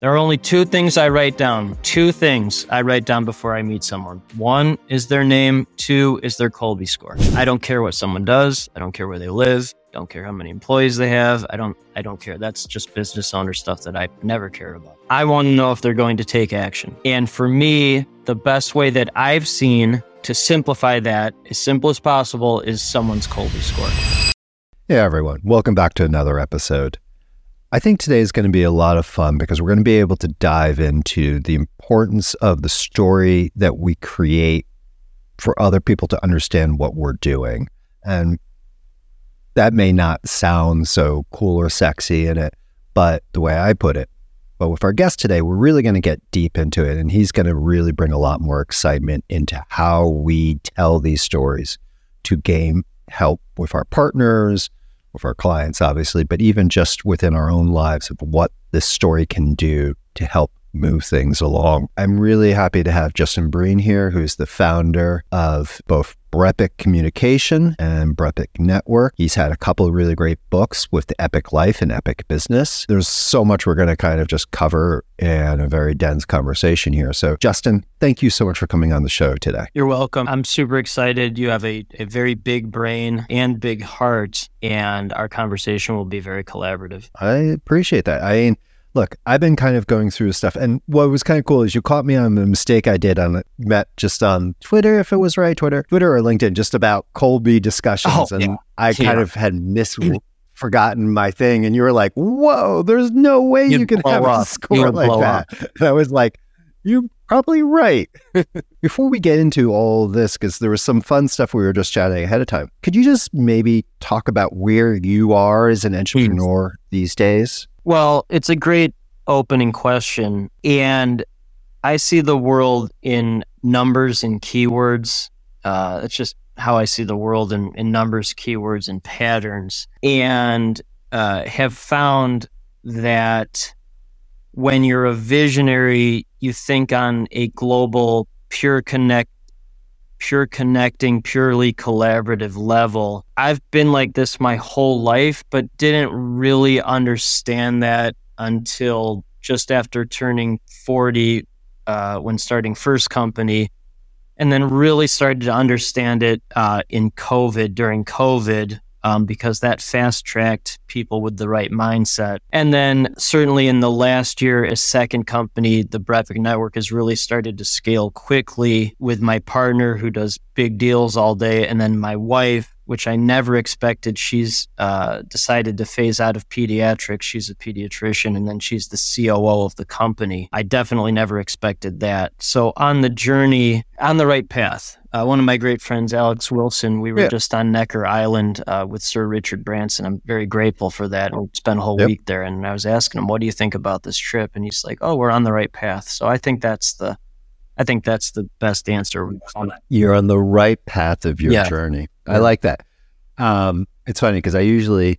There are only two things I write down. Two things I write down before I meet someone. One is their name. Two is their Kolbe score. I don't care what someone does. I don't care where they live. Don't care how many employees they have. I don't care. That's just business owner stuff that I never care about. I want to know if they're going to take action. And for me, the best way that I've seen to simplify that as simple as possible is someone's Kolbe score. Hey everyone, welcome back to another episode. I think today is going to be a lot of fun because we're going to be able to dive into the importance of the story that we create for other people to understand what we're doing. And that may not sound so cool or sexy in it, but the way I put it. But with our guest today, we're really going to get deep into it, and he's going to really bring a lot more excitement into how we tell these stories to gain help with our partners, with our clients, obviously, but even just within our own lives of what this story can do to help move things along. I'm really happy to have Justin Breen here, who's the founder of both Brepic Communication and Brepic Network. He's had a couple of really great books with the Epic Life and Epic Business. There's so much we're going to kind of just cover in a very dense conversation here. So Justin, thank you so much for coming on the show today. You're welcome. I'm super excited. You have a very big brain and big heart, and our conversation will be very collaborative. I appreciate that. Look, I've been kind of going through stuff, and what was kind of cool is you caught me on the mistake I did met just on Twitter, if it was right, Twitter or LinkedIn, just about Kolbe discussions, I kind of had forgotten my thing, and you were like, "Whoa, there's no way you can have a score like that." And I was like, "You're probably right." Before we get into all this, because there was some fun stuff we were just chatting ahead of time, could you just maybe talk about where you are as an entrepreneur these days? Well, it's a great opening question, and I see the world in numbers and keywords. It's just how I see the world in numbers, keywords, and patterns, and have found that when you're a visionary, you think on a global, pure connecting, purely collaborative level. I've been like this my whole life, but didn't really understand that until just after turning 40, when starting first company, and then really started to understand it during COVID, because that fast-tracked people with the right mindset. And then certainly in the last year, as second company, the Brepic Network has really started to scale quickly with my partner who does big deals all day. And then my wife, which I never expected, she's decided to phase out of pediatrics. She's a pediatrician, and then she's the COO of the company. I definitely never expected that. So on the journey, on the right path. One of my great friends, Alex Wilson, we were just on Necker Island with Sir Richard Branson. I'm very grateful for that. We spent a whole week there, and I was asking him, "What do you think about this trip?" And he's like, "Oh, we're on the right path." So I think that's the best answer. You're on the right path of your journey. I like that. It's funny because I usually,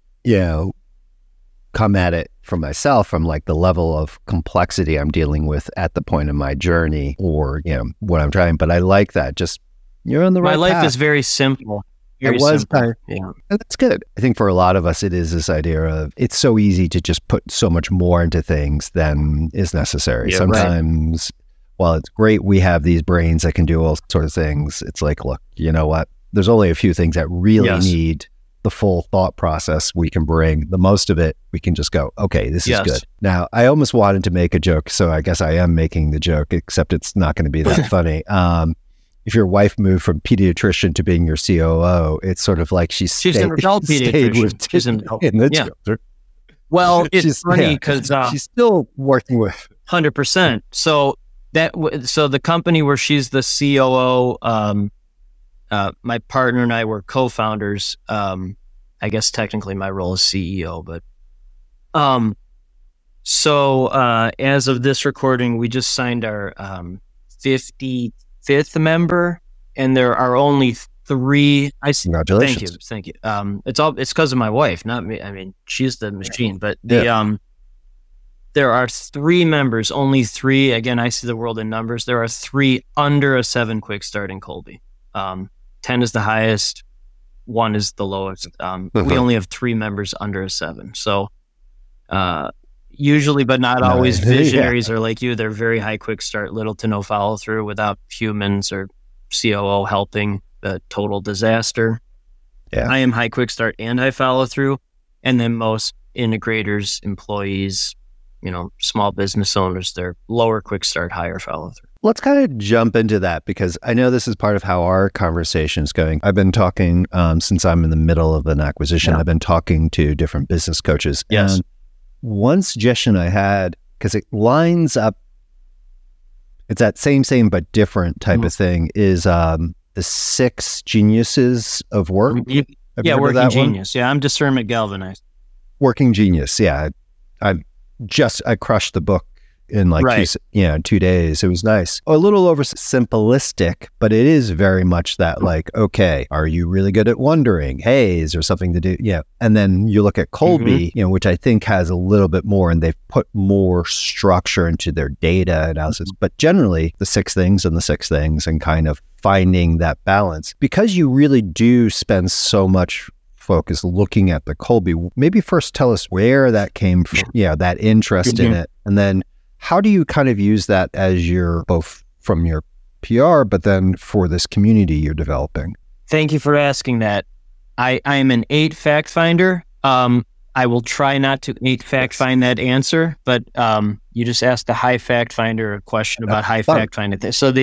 come at it for myself from like the level of complexity I'm dealing with at the point in my journey, or what I'm trying. But I like that. Just you're on the right path. My life is very simple. And that's good. I think for a lot of us, it is this idea of it's so easy to just put so much more into things than is necessary. Sometimes, while it's great we have these brains that can do all sorts of things, it's like, look, you know what? There's only a few things that really need the full thought process we can bring. The most of it, we can just go, okay, this is good. Now, I almost wanted to make a joke, so I guess I am making the joke, except it's not going to be that funny. If your wife moved from pediatrician to being your COO, it's sort of like she's an adult pediatrician. She's an adult. In the children. Well, it's funny because she's still working with 100%. So the company where she's the COO, my partner and I were co-founders. I guess technically my role is CEO, but as of this recording, we just signed our 55th member, and there are only 3. Congratulations! Thank you. It's because of my wife, not me. I mean, she's the machine, but there are 3 members, only 3. Again, I see the world in numbers. There are 3 under a 7 quick start in Kolbe. 10 is the highest, 1 is the lowest. We only have 3 members under a 7. So usually, but not always, Yeah. visionaries are like you. They're very high quick start, little to no follow through without humans or COO helping, the total disaster. Yeah. I am high quick start and high follow through. And then most integrators, employees, small business owners, they're lower quick start, higher follow through. Let's kind of jump into that because I know this is part of how our conversation is going. I've been talking, since I'm in the middle of an acquisition, I've been talking to different business coaches. Yes. And one suggestion I had, because it lines up, it's that same but different type of thing, is the 6 geniuses of work. Yeah, Working Genius. Yeah, I'm Discernment Galvanized. Working Genius. Yeah. I crushed the book in 2 days. It was nice. A little over simplistic, but it is very much that okay, are you really good at wondering? Hey, is there something to do? Yeah. And then you look at Kolbe, which I think has a little bit more, and they've put more structure into their data analysis. But generally, the 6 things and kind of finding that balance, because you really do spend so much focus looking at the Kolbe. Maybe first tell us where that came from, that interest in it. And then how do you kind of use that as both from your PR, but then for this community you're developing? Thank you for asking that. I am an 8 fact finder. I will try not to 8 fact find that answer, but you just asked a high fact finder a question about high fact finding. So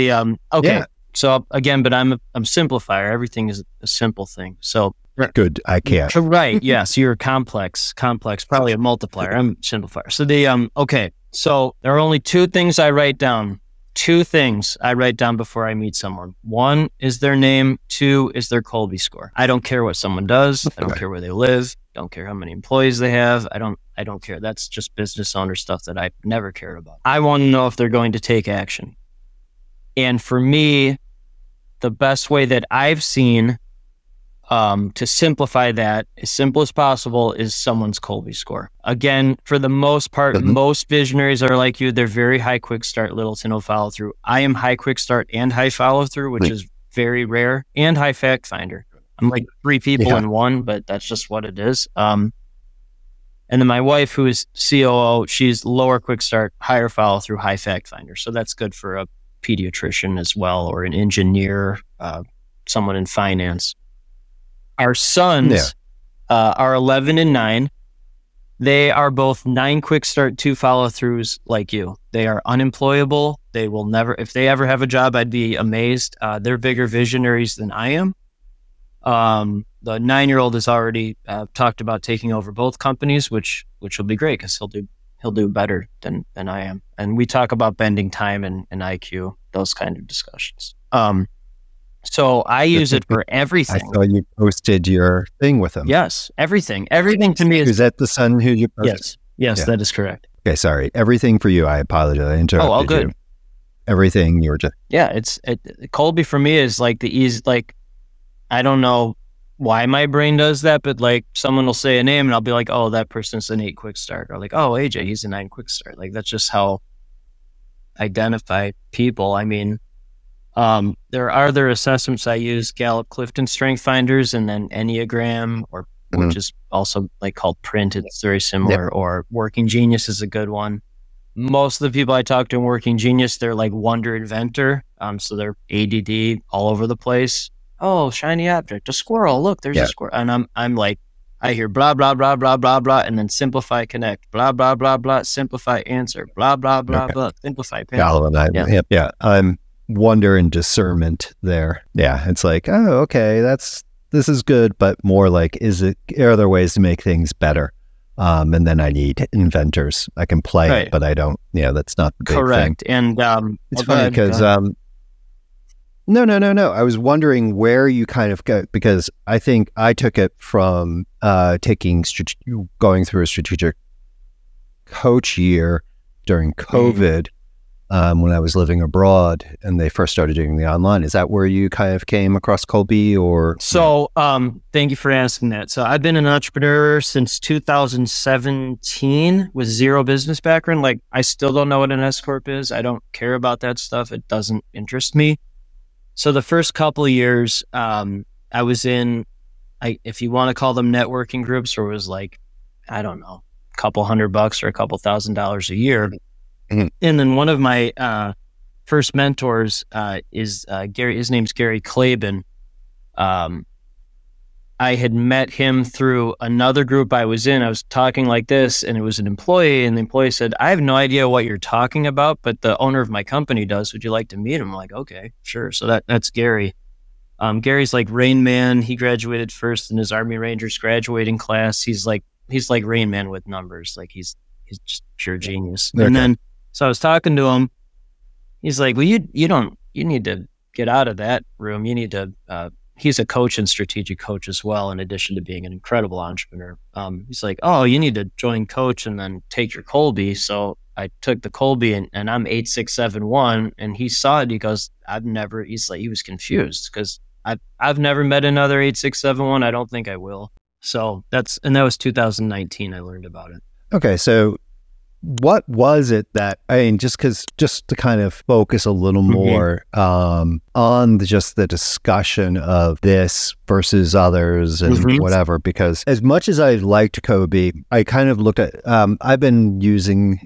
So again, but I'm a simplifier. Everything is a simple thing. So good. I can't. Right. Yes. You're complex, probably a multiplier. I'm a simplifier. So so there are only 2 things I write down. 2 things I write down before I meet someone. 1 is their name. 2 is their Kolbe score. I don't care what someone does. I don't care where they live. Don't care how many employees they have. I don't care. That's just business owner stuff that I never care about. I want to know if they're going to take action. And for me, the best way that I've seen to simplify that as simple as possible is someone's Kolbe score. Again, for the most part, most visionaries are like you. They're very high quick start, little to no follow through. I am high quick start and high follow through, which is very rare, and high fact finder. I'm like 3 people in one, but that's just what it is. And then my wife, who is COO, she's lower quick start, higher follow through, high fact finder. So that's good for a pediatrician as well, or an engineer, someone in finance. Our sons are 11 and 9. They are both 9 quick start, 2 follow throughs like you. They are unemployable. They will never, if they ever have a job, I'd be amazed. They're bigger visionaries than I am. The 9-year-old has already talked about taking over both companies, which will be great because he'll do better than I am. And we talk about bending time and IQ, those kind of discussions. So I use it for everything. I saw you posted your thing with him. Yes, everything. Everything to me is... Is that the son who you posted? Yes, that is correct. Okay, sorry. Everything for you. I apologize. I interrupted all good. You. Everything you were just... Yeah, Kolbe for me is like the easy, I don't know why my brain does that, but someone will say a name and I'll be like, oh, that person's an 8 quick start. Or oh, AJ, he's a 9 quick start. That's just how I identify people. I mean, there are other assessments I use, Gallup Clifton Strength Finders, and then Enneagram, which is also called Print. It's very similar. Or Working Genius is a good one. Most of the people I talk to in Working Genius, they're wonder inventor. So they're ADD all over the place. Oh, shiny object, a squirrel. Look, there's a squirrel. And I'm I hear blah, blah, blah, blah, blah, blah, and then simplify, connect, blah, blah, blah, blah, simplify, answer, blah, blah, blah, blah, simplify. I'm wonder and discernment there. Yeah, it's oh, okay, this is good, but more are there ways to make things better? And then I need inventors. I can play it, but I don't. Yeah, that's not the big correct. thing. And it's funny because no. I was wondering where you kind of go, because I think I took it from going through a strategic coach year during COVID. When I was living abroad and they first started doing the online. Is that where you kind of came across Kolbe or? So, thank you for asking that. So I've been an entrepreneur since 2017 with zero business background. I still don't know what an S-Corp is. I don't care about that stuff. It doesn't interest me. So the first couple of years, I was in, if you want to call them networking groups, or was I don't know, couple $100 or a couple $1,000 a year. Mm-hmm. And then one of my first mentors is Gary. His name's Gary Klaben. I had met him through another group I was in. I was talking like this, and it was an employee, and the employee said, I have no idea what you're talking about, but the owner of my company does. Would you like to meet him? I'm like, okay, sure. So that's Gary. Gary's like Rain Man. He graduated first in his Army Rangers graduating class. He's like Rain Man with numbers. Like he's just pure genius. Okay. And then, so I was talking to him. He's like, well, you need to get out of that room. You need to, he's a coach and strategic coach as well, in addition to being an incredible entrepreneur. He's like, oh, you need to join coach and then take your Kolbe. So I took the Kolbe and I'm 8671, and he saw it. He goes, he was confused because I've never met another 8671. I don't think I will. So that was 2019. I learned about it. Okay. So what was it that, just to kind of focus a little more on just the discussion of this versus others and whatever, because as much as I liked Kolbe, I kind of looked at, I've been using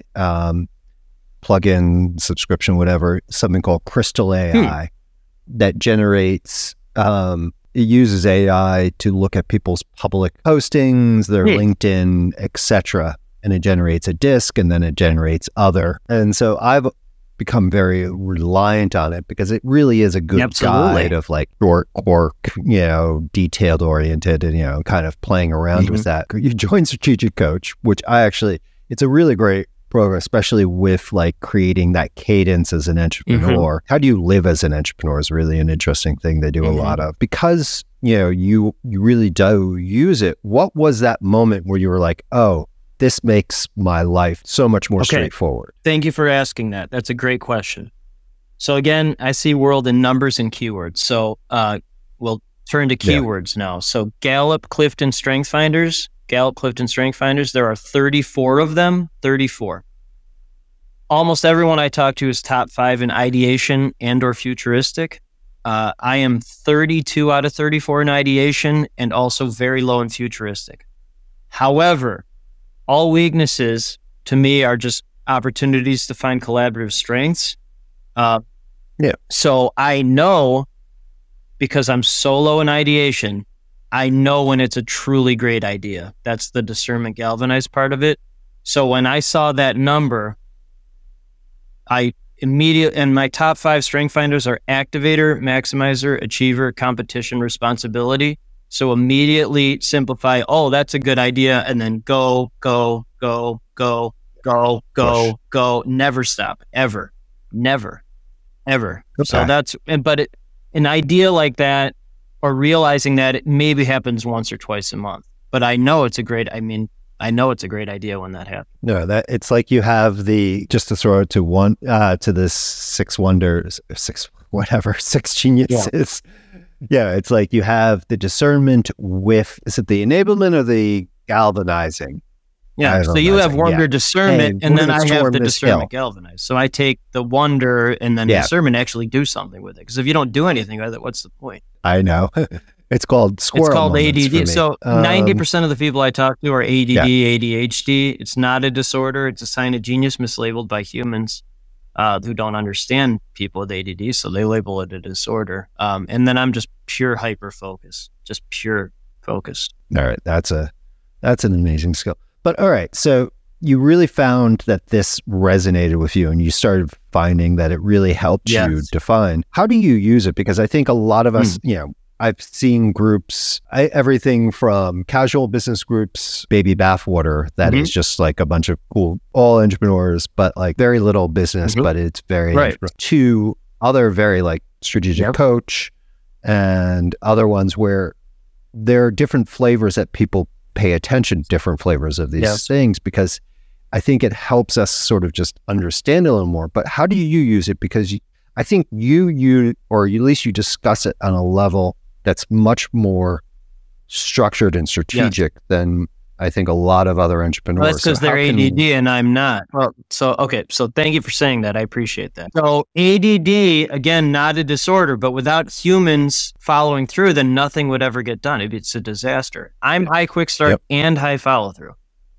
plugin, subscription, whatever, something called Crystal AI that generates, it uses AI to look at people's public postings, their LinkedIn, etc., and it generates a disc, and then it generates other. And so I've become very reliant on it because it really is a good guide of like short work, detailed oriented, and, kind of playing around with that. You join Strategic Coach, which it's a really great program, especially with like creating that cadence as an entrepreneur. How do you live as an entrepreneur is really an interesting thing they do a lot of, because, you really do use it. What was that moment where you were like, oh, this makes my life so much more straightforward? Thank you for asking that. That's a great question. So again, I see world in numbers and keywords. So we'll turn to keywords now. So Gallup, Clifton Strength Finders, there are 34 of them, 34. Almost everyone I talk to is top 5 in ideation and or futuristic. I am 32 out of 34 in ideation and also very low in futuristic. However, all weaknesses to me are just opportunities to find collaborative strengths. So I know, because I'm so low in ideation, I know when it's a truly great idea. That's the discernment galvanized part of it. So when I saw that number, and my top 5 strength finders are activator, maximizer, achiever, competition, responsibility. So immediately simplify, oh, that's a good idea. And then go. Never stop, ever. Never, ever. Okay. So an idea like that, or realizing that, it maybe happens once or twice a month. But I know it's a great idea when that happens. No, that it's like you have just to throw it to this 6 wonders, 6 geniuses. Yeah, it's like you have the discernment with, is it the enablement or the galvanizing? Yeah, so you have wonder discernment, and then I have the discernment galvanized. So I take the wonder and then discernment, actually do something with it. Because if you don't do anything with it, what's the point? I know. It's called squirrel. It's called ADD. So 90% of the people I talk to are ADD, ADHD. It's not a disorder. It's a sign of genius mislabeled by humans who don't understand people with ADD. So they label it a disorder. And then I'm just pure hyper focus, just pure focused. All right. That's an amazing skill. But all right. So you really found that this resonated with you, and you started finding that it really helped you define. How do you use it? Because I think a lot of us, I've seen groups, everything from casual business groups, baby bathwater, that is just like a bunch of cool, all entrepreneurs, but like very little business, but it's very, to other very like strategic coach and other ones where there are different flavors that people pay attention to, different flavors of these things, because I think it helps us sort of just understand a little more. But how do you use it? Because I think you, or at least you discuss it on a level that's much more structured and strategic than I think a lot of other entrepreneurs. Well, that's because they're ADD and I'm not. Well, so thank you for saying that. I appreciate that. So ADD, again, not a disorder, but without humans following through, then nothing would ever get done. It's a disaster. I'm high quick start and high follow through.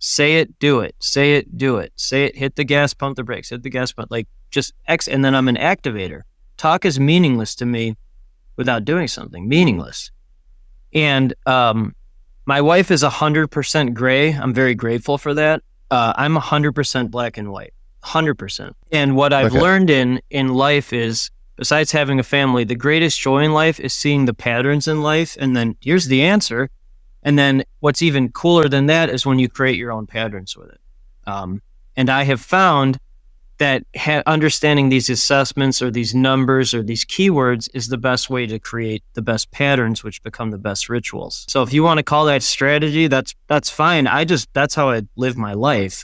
Say it, do it. Say it, do it. Say it, hit the gas, pump the brakes, hit the gas, pump, like just and then I'm an activator. Talk is meaningless to me without doing something, meaningless. And my wife is 100% gray. I'm very grateful for that. I'm 100% black and white, 100%. And what I've learned in life is, besides having a family, the greatest joy in life is seeing the patterns in life. And then here's the answer. And then what's even cooler than that is when you create your own patterns with it. And I have found that understanding these assessments or these numbers or these keywords is the best way to create the best patterns, which become the best rituals. So if you want to call that strategy, that's fine. That's how I live my life.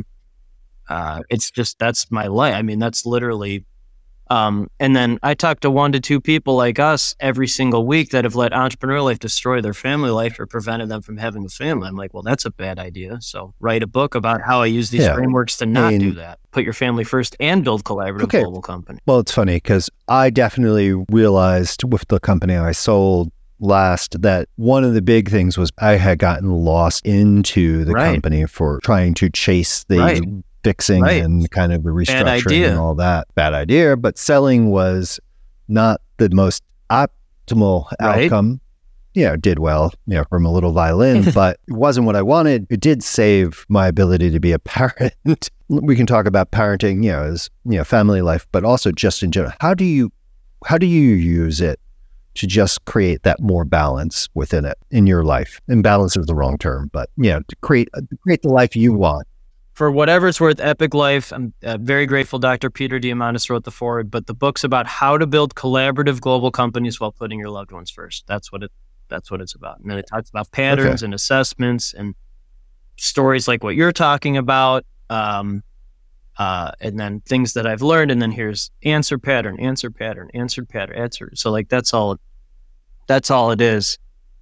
That's my life. I mean, that's literally, and then I talk to 1 to 2 people like us every single week that have let entrepreneur life destroy their family life or prevented them from having a family. I'm like, well, that's a bad idea. So write a book about how I use these frameworks to not do that. Put your family first and build collaborative global company. Well, it's funny because I definitely realized with the company I sold last that one of the big things was I had gotten lost into the company for trying to chase the fixing and kind of the restructuring and all that. Bad idea, but selling was not the most optimal outcome. Did well, from a little violin, but it wasn't what I wanted. It did save my ability to be a parent. We can talk about parenting, as family life, but also just in general. How do you use it to just create that more balance within it in your life? And balance is the wrong term, but to create the life you want. For whatever it's worth, Epic Life, I'm very grateful Dr. Peter Diamandis wrote the foreword, but the book's about how to build collaborative global companies while putting your loved ones first. That's what it's about. And then it talks about patterns and assessments and stories like what you're talking about, and then things that I've learned. And then here's answer pattern. So like that's all it is.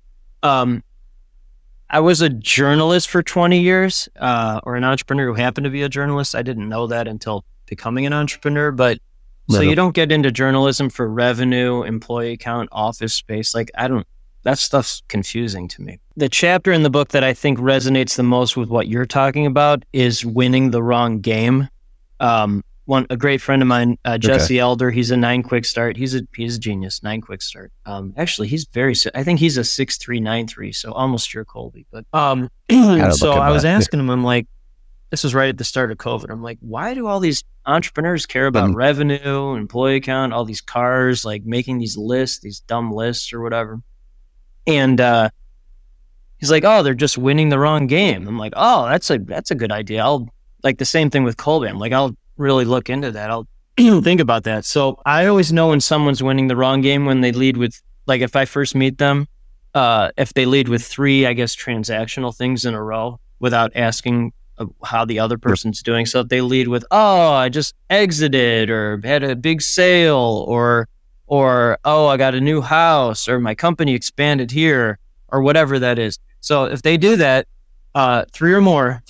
I was a journalist for 20 years, or an entrepreneur who happened to be a journalist. I didn't know that until becoming an entrepreneur, but so you don't get into journalism for revenue, employee count, office space. Like that stuff's confusing to me. The chapter in the book that I think resonates the most with what you're talking about is winning the wrong game. A great friend of mine, Jesse Elder, he's a 9 quick start. He's a genius, 9 quick start. Actually, I think he's a 6'3", so almost your Colby. But so I was asking him, I'm like, this was right at the start of COVID. I'm like, why do all these entrepreneurs care about revenue, employee count, all these cars, like making these lists, these dumb lists or whatever? And he's like, oh, they're just winning the wrong game. I'm like, oh, that's a good idea. I'll like the same thing with Colby. I'm like, I'll really look into that. I'll think about that. So I always know when someone's winning the wrong game when they lead with, like if I first meet them, if they lead with 3, I guess, transactional things in a row without asking how the other person's doing. So if they lead with, oh, I just exited or had a big sale or, oh, I got a new house or my company expanded here or whatever that is. So if they do that, 3 or more,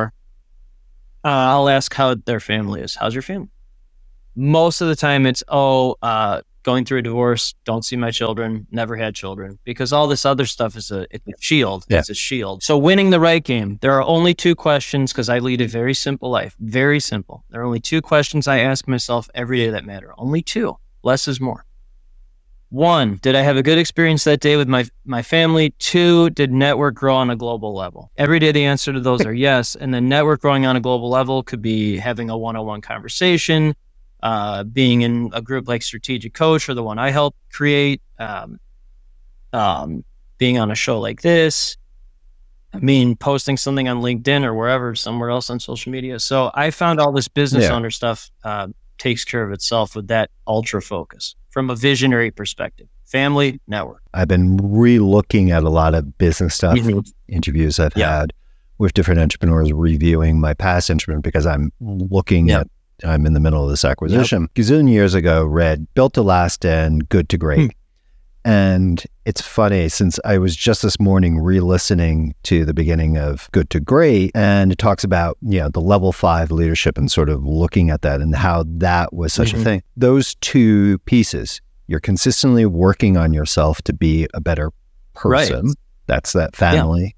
I'll ask how their family is. How's your family? Most of the time it's, going through a divorce, don't see my children, never had children, because all this other stuff it's a shield. Yeah. It's a shield. So winning the right game, there are only 2 questions because I lead a very simple life. Very simple. There are only 2 questions I ask myself every day that matter. Only 2. Less is more. 1, did I have a good experience that day with my family? 2, did network grow on a global level? Every day the answer to those are yes. And then network growing on a global level could be having a one-on-one conversation, being in a group like Strategic Coach or the one I help create, being on a show like this, posting something on LinkedIn or wherever, somewhere else on social media. So I found all this business owner stuff takes care of itself with that ultra focus from a visionary perspective. Family, network. I've been re-looking at a lot of business stuff, interviews I've had with different entrepreneurs, reviewing my past entrepreneur because I'm looking at, I'm in the middle of this acquisition. Gazillion years ago, read Built to Last and Good to Great. And it's funny, since I was just this morning re-listening to the beginning of Good to Great, and it talks about, the level 5 leadership and sort of looking at that and how that was such a thing. Those 2 pieces, you're consistently working on yourself to be a better person. Right. That's that family.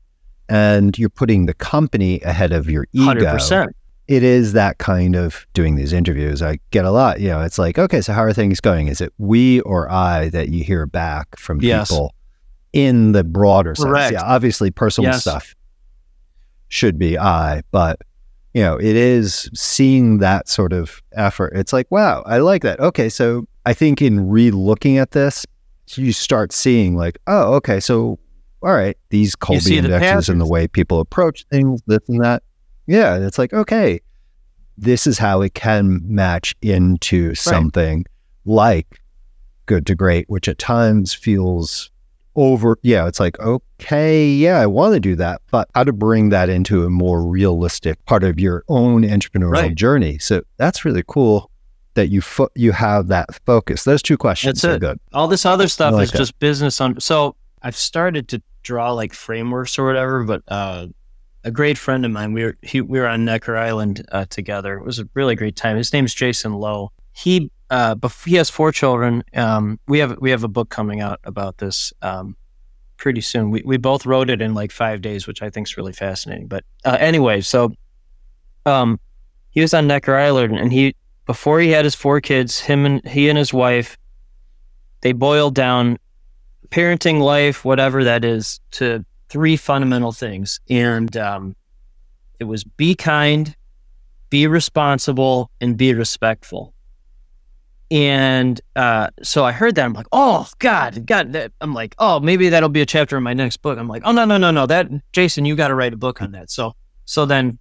and you're putting the company ahead of your ego. 100%. It is that kind of doing these interviews. I get a lot, it's like, okay, so how are things going? Is it we or I that you hear back from people in the broader sense? Correct. Yeah, obviously personal stuff should be I, but it is seeing that sort of effort. It's like, wow, I like that. Okay, so I think in re-looking at this, you start seeing like, oh, okay, so all right, these Kolbe indexes and the way people approach things, this and that. Yeah, it's like, okay, this is how it can match into something like good to great, which at times feels over. Yeah, it's like, okay, yeah, I want to do that, but how to bring that into a more realistic part of your own entrepreneurial journey. So that's really cool that you have that focus. Those two questions are good. All this other stuff is just business. So I've started to draw like frameworks or whatever, but a great friend of mine, we were on Necker Island together. It was a really great time. His name's Jason Lowe. He has 4 children. We have a book coming out about this pretty soon. We both wrote it in like 5 days, which I think is really fascinating. But anyway, so he was on Necker Island, and before he had his 4 kids, he and his wife, they boiled down parenting life, whatever that is, to 3 fundamental things. And it was be kind, be responsible, and be respectful. And so I heard that. I'm like, oh, God. I'm like, oh, maybe that'll be a chapter in my next book. I'm like, oh, no. That, Jason, you got to write a book on that. So then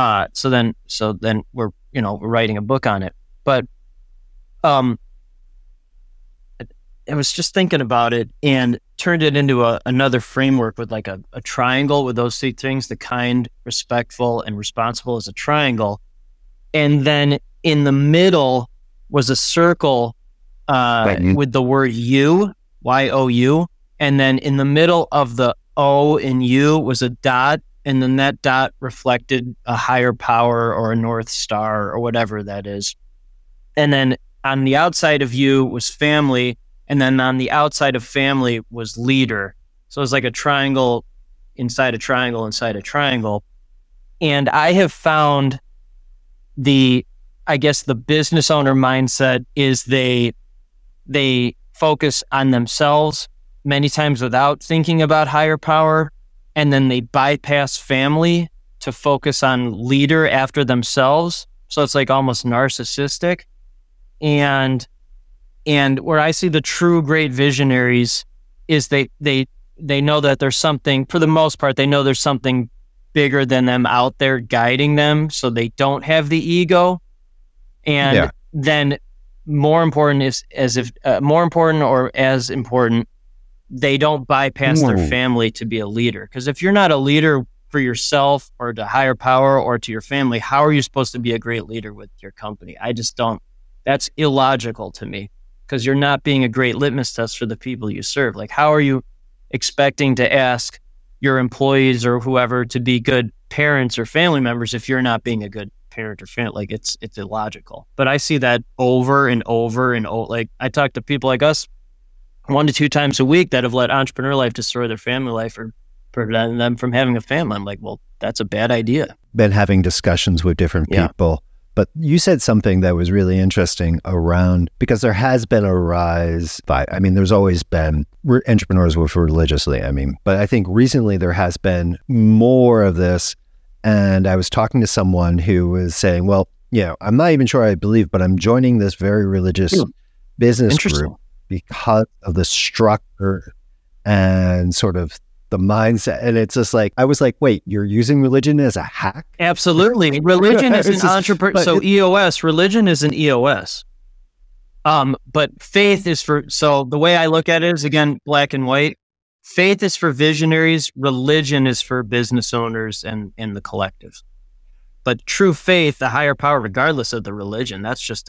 we're writing a book on it. But I was just thinking about it and turned it into another framework with like a triangle with those 3 things: the kind, respectful, and responsible as a triangle. And then in the middle was a circle with the word you, Y-O-U. And then in the middle of the O in you was a dot. And then that dot reflected a higher power or a North Star or whatever that is. And then on the outside of you was family. And then on the outside of family was leader. So it was like a triangle inside a triangle inside a triangle. And I have found the business owner mindset is they focus on themselves many times without thinking about higher power. And then they bypass family to focus on leader after themselves. So it's like almost narcissistic. And where I see the true great visionaries is they know that there's something, for the most part, they know there's something bigger than them out there guiding them, so they don't have the ego. And then more important, they don't bypass their family to be a leader. Because if you're not a leader for yourself or to higher power or to your family, how are you supposed to be a great leader with your company? I just don't. That's illogical to me. Because you're not being a great litmus test for the people you serve. Like, how are you expecting to ask your employees or whoever to be good parents or family members if you're not being a good parent or family? Like, it's illogical. But I see that over and over and over. Like, I talk to people like us 1 to 2 times a week that have let entrepreneur life destroy their family life or prevent them from having a family. I'm like, well, that's a bad idea. Been having discussions with different people. But you said something that was really interesting around, because there has been a rise there's always been entrepreneurs with religiously, but I think recently there has been more of this. And I was talking to someone who was saying, well, I'm not even sure I believe, but I'm joining this very religious business group because of the structure and sort of the mindset. And it's just like, I was like, wait, you're using religion as a hack? Absolutely. Religion is an entrepreneur. So EOS, religion is an EOS. But faith is so the way I look at it is, again, black and white. Faith is for visionaries. Religion is for business owners and the collectives. But true faith, the higher power, regardless of the religion, that's just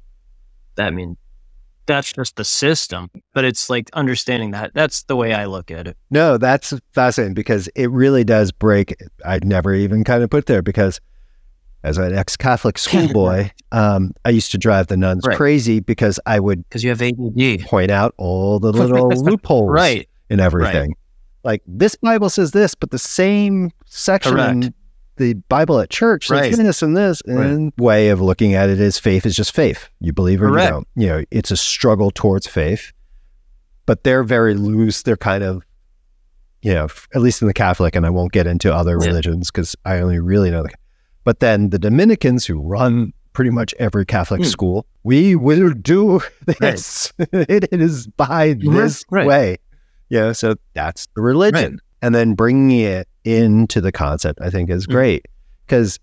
the system, but it's like understanding that. That's the way I look at it. No, that's fascinating, because it really does break. I'd never even kind of put there, because as an ex-Catholic schoolboy, I used to drive the nuns crazy because I would, because you have ADD, point out all the little loopholes in everything. like this Bible says this, but the same section in the Bible at church says this and this. And way of looking at it is faith is just faith. You believe or you don't. You know, it's a struggle towards faith, but they're very loose. They're kind of, you know, at least in the Catholic, and I won't get into other religions because I only really know but then the Dominicans who run pretty much every Catholic school, we will do this. It is by this way. Yeah, so that's the religion. Right. And then bringing it into the concept, I think is great. Because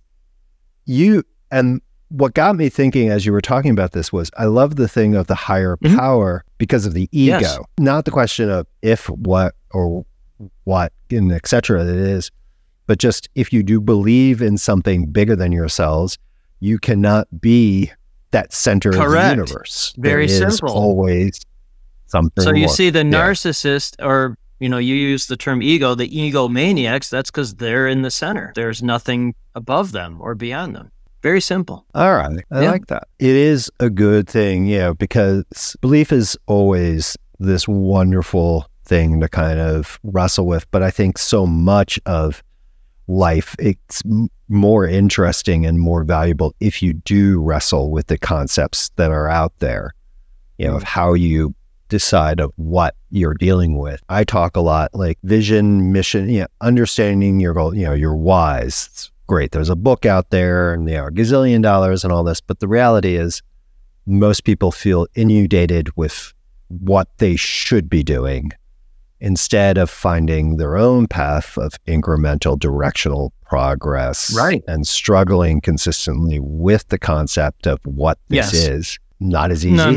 and what got me thinking as you were talking about this was, I love the thing of the higher power because of the ego. Not the question of if, what, or what, and et cetera it is, but just if you do believe in something bigger than yourselves, you cannot be that center of the universe. Very simple. Is always something So you more. see the narcissist, or, you know, you use the term ego, the egomaniacs, that's because they're in the center. There's nothing above them or beyond them. Very simple. All right. I like that. It is a good thing, because belief is always this wonderful thing to kind of wrestle with. But I think so much of life, it's more interesting and more valuable if you do wrestle with the concepts that are out there, of how you decide of what you're dealing with. I talk a lot like vision, mission, understanding your goal, your whys. It's great. There's a book out there and a gazillion dollars and all this, but the reality is most people feel inundated with what they should be doing instead of finding their own path of incremental directional progress and struggling consistently with the concept of what this is. Not as easy. No.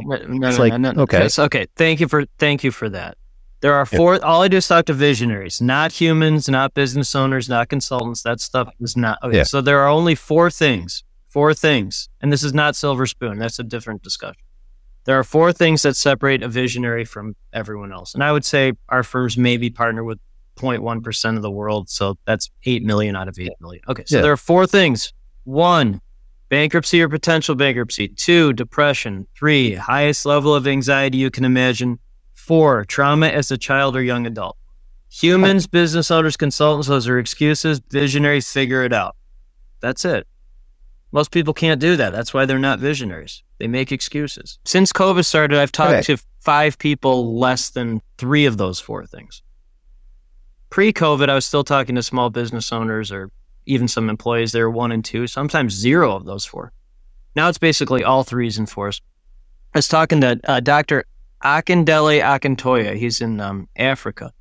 Okay. Okay. Thank you for that. There are four, all I do is talk to visionaries, not humans, not business owners, not consultants. That stuff is not, okay. So there are only four things, and this is not Silver Spoon. That's a different discussion. There are four things that separate a visionary from everyone else. And I would say our firms maybe partner with 0.1% of the world. So that's 8 million out of 8 million. Okay. So there are four things. 1, bankruptcy or potential bankruptcy. 2, depression. 3, highest level of anxiety you can imagine. 4, trauma as a child or young adult. Humans, business owners, consultants, those are excuses. Visionaries figure it out. That's it. Most people can't do that. That's why they're not visionaries. They make excuses. Since COVID started, I've talked to 5 people less than 3 of those 4 things. Pre-COVID, I was still talking to small business owners or even some employees. They were 1 and 2, sometimes 0 of those 4. Now it's basically all 3s and 4s. I was talking to Dr. Akindele Akintoye. He's in Africa.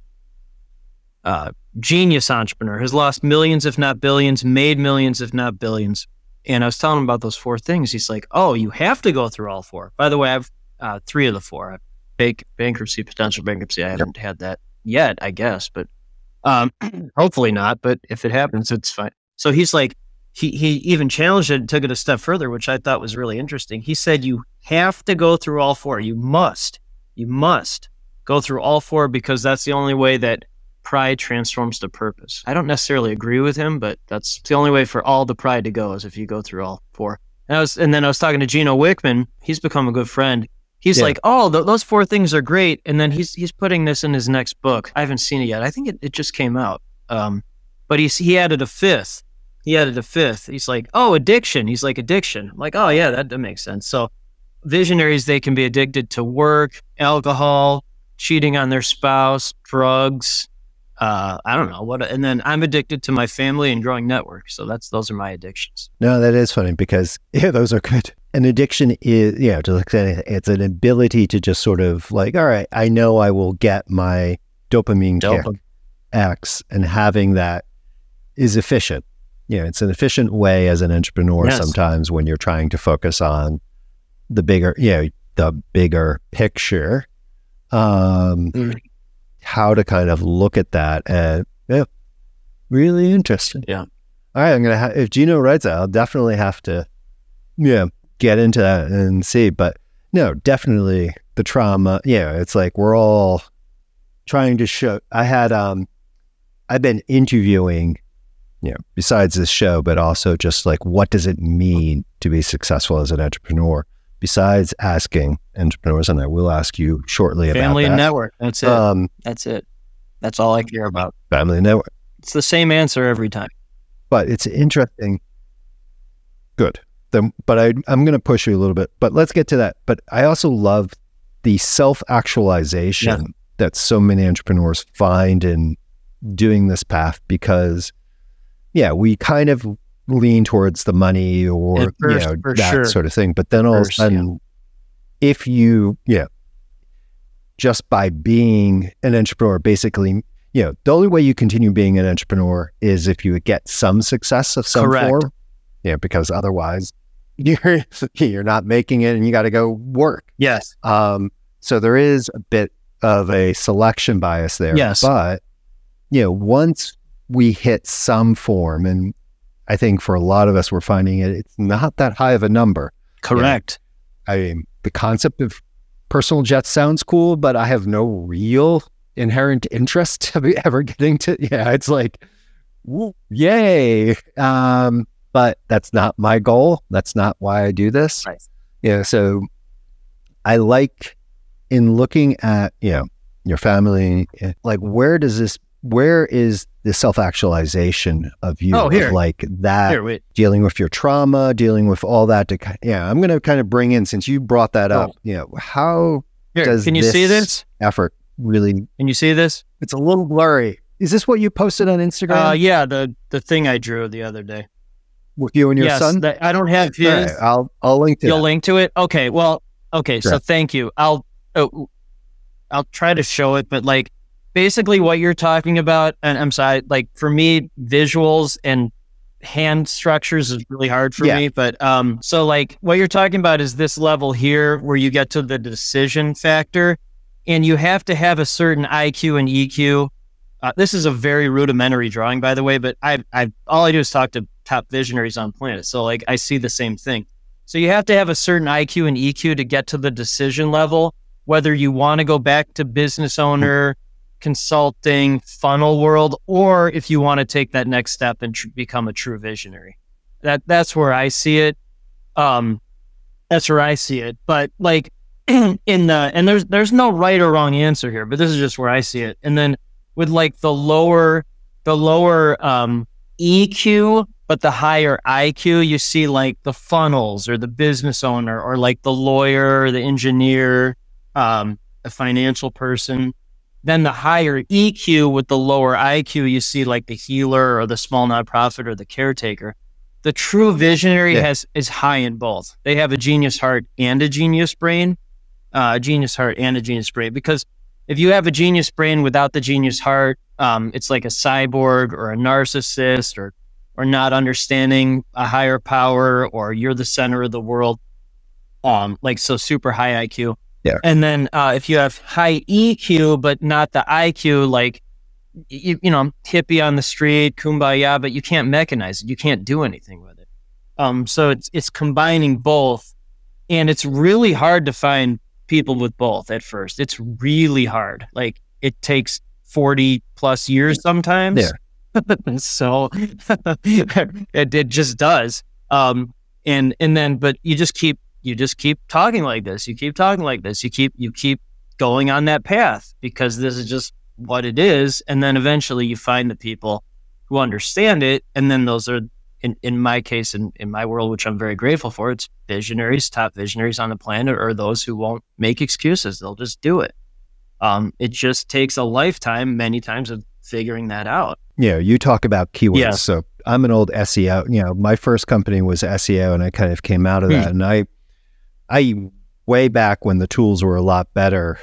Genius entrepreneur, has lost millions, if not billions, made millions, if not billions. And I was telling him about those 4 things. He's like, oh, you have to go through all 4. By the way, I have 3 of the 4. Bankruptcy, potential bankruptcy. I haven't had that yet, I guess, but hopefully not. But if it happens, it's fine. So he's like, he even challenged it and took it a step further, which I thought was really interesting. He said, you have to go through all 4. You must go through all 4 because that's the only way that pride transforms to purpose. I don't necessarily agree with him, but that's the only way for all the pride to go is if you go through all 4. And then I was talking to Gino Wickman. He's become a good friend. He's like, oh, those 4 things are great. And then he's putting this in his next book. I haven't seen it yet. I think it just came out. But he added a 5th. He's like, oh, addiction. He's like, addiction. I'm like, oh yeah, that makes sense. So visionaries, they can be addicted to work, alcohol, cheating on their spouse, drugs, I don't know what, and then I'm addicted to my family and growing network. So those are my addictions. No, that is funny because those are good. An addiction is, to look at it, it's an ability to just sort of like, all right, I know I will get my dopamine kick X, and having that is efficient. It's an efficient way as an entrepreneur sometimes when you're trying to focus on the bigger, the bigger picture. How to kind of look at that and really interesting. Yeah. All right. I'm going to if Gino writes it, I'll definitely have to, get into that and see, but no, definitely the trauma. It's like, we're all trying to show, I've been interviewing, besides this show, but also just like, what does it mean to be successful as an entrepreneur? Besides asking entrepreneurs, and I will ask you shortly about that. Family and network. That's it. That's it. That's all I care about. Family network. It's the same answer every time. But it's interesting. Good. But I'm going to push you a little bit, but let's get to that. But I also love the self-actualization that so many entrepreneurs find in doing this path, because we kind of lean towards the money or that sort of thing. But then all of a sudden, if you, just by being an entrepreneur, basically, the only way you continue being an entrepreneur is if you get some success of some form. Yeah, because otherwise you're not making it and you got to go work. Yes. So there is a bit of a selection bias there. Yes. But, once we hit some form, and I think for a lot of us, we're finding it's not that high of a number. Correct. I mean, the concept of personal jets sounds cool, but I have no real inherent interest of ever getting to, it's like, woo, yay. But that's not my goal. That's not why I do this. Right. So I like, in looking at, your family, like where is the self-actualization of you? Here. Of like that, dealing with your trauma, dealing with all that. I'm going to kind of bring in, since you brought that up, how does can you see this effort really? Can you see this? It's a little blurry. Is this what you posted on Instagram? Yeah, the thing I drew the other day. With you and your son? I don't have his. Right, I'll link to it. You'll link to it? Okay, well, sure. So thank you. I'll try to show it, but like basically what you're talking about, and I'm sorry, like for me, visuals and hand structures is really hard for me, but so like what you're talking about is this level here where you get to the decision factor, and you have to have a certain IQ and EQ. This is a very rudimentary drawing, by the way, but I all I do is talk to top visionaries on planet. So like I see the same thing. So you have to have a certain IQ and EQ to get to the decision level, whether you want to go back to business owner, consulting, funnel world, or if you want to take that next step and become a true visionary. That's where I see it. That's where I see it. But like and there's no right or wrong answer here, but this is just where I see it. And then with like the lower EQ, but the higher IQ, you see like the funnels or the business owner or like the lawyer, or the engineer, a financial person. Then the higher EQ with the lower IQ, you see like the healer or the small nonprofit or the caretaker. The true visionary is high in both. They have a genius heart and a genius brain, because if you have a genius brain without the genius heart, it's like a cyborg or a narcissist or not understanding a higher power, or you're the center of the world. So super high IQ. Yeah. And then if you have high EQ but not the IQ, like you know, hippie on the street, kumbaya, but you can't mechanize it. You can't do anything with it. So it's combining both, and it's really hard to find people with both at first. It's really hard. Like it takes 40 plus years sometimes. Yeah. So it just does. And then, but you just keep talking like this. You keep talking like this. You keep going on that path, because this is just what it is. And then eventually you find the people who understand it. And then those are, in my case, in my world, which I'm very grateful for, it's visionaries, top visionaries on the planet, or those who won't make excuses. They'll just do it. It just takes a lifetime, many times, of figuring that out. Yeah, you talk about keywords. Yeah. So I'm an old SEO. My first company was SEO, and I kind of came out of that. And I way back when the tools were a lot better,